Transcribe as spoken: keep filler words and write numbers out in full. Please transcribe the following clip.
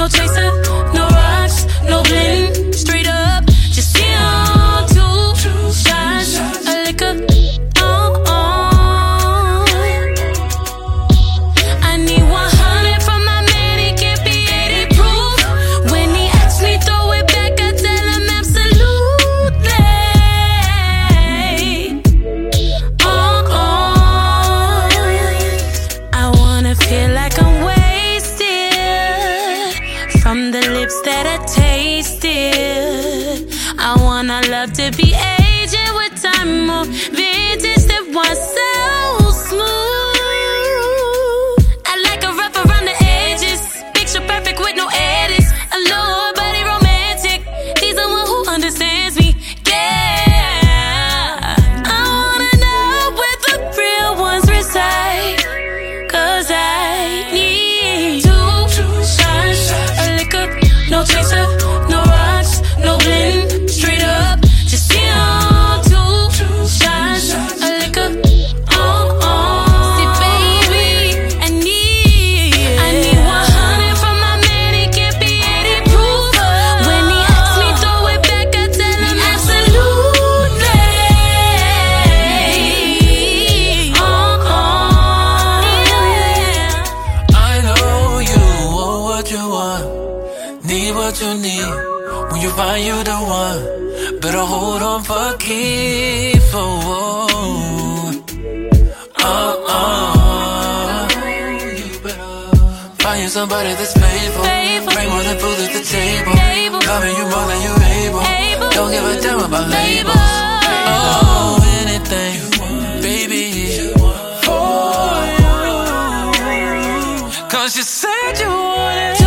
chaser, no rocks, no bling. Straight up, just see on two shots of liquor. Oh, oh. I need one hundred from my man, he can't be eighty proof. When he asks me, throw it back, I tell him absolutely. Oh, oh. I wanna feel like I'm wasted from the lips that I tasted. I want our love to be aging with time, more vintage than one so smooth. I like a rough around the edges, picture perfect with no edits. A lower body romantic, he's the one who understands me. Yeah, I wanna know where the real ones reside, 'cause I need two shots of liquor, no chaser, no rocks, no bling. Straight up, just see on two shots of liquor. Oh, oh. See, baby, I need, I need one hundred from my man, he can't be eighty proof. When he asks me, throw it back, I tell him absolutely. Oh, oh. I know you want what you want, need what you need. When you find you the one, better hold on for keeps. Oh, oh, oh. You better find you somebody that's faithful. Faithful. Bring more than food to the table. Table. Loving you more than you able. Able. Don't give a damn about labels. Labels. Oh, anything, baby, for you. 'Cause you said you wanted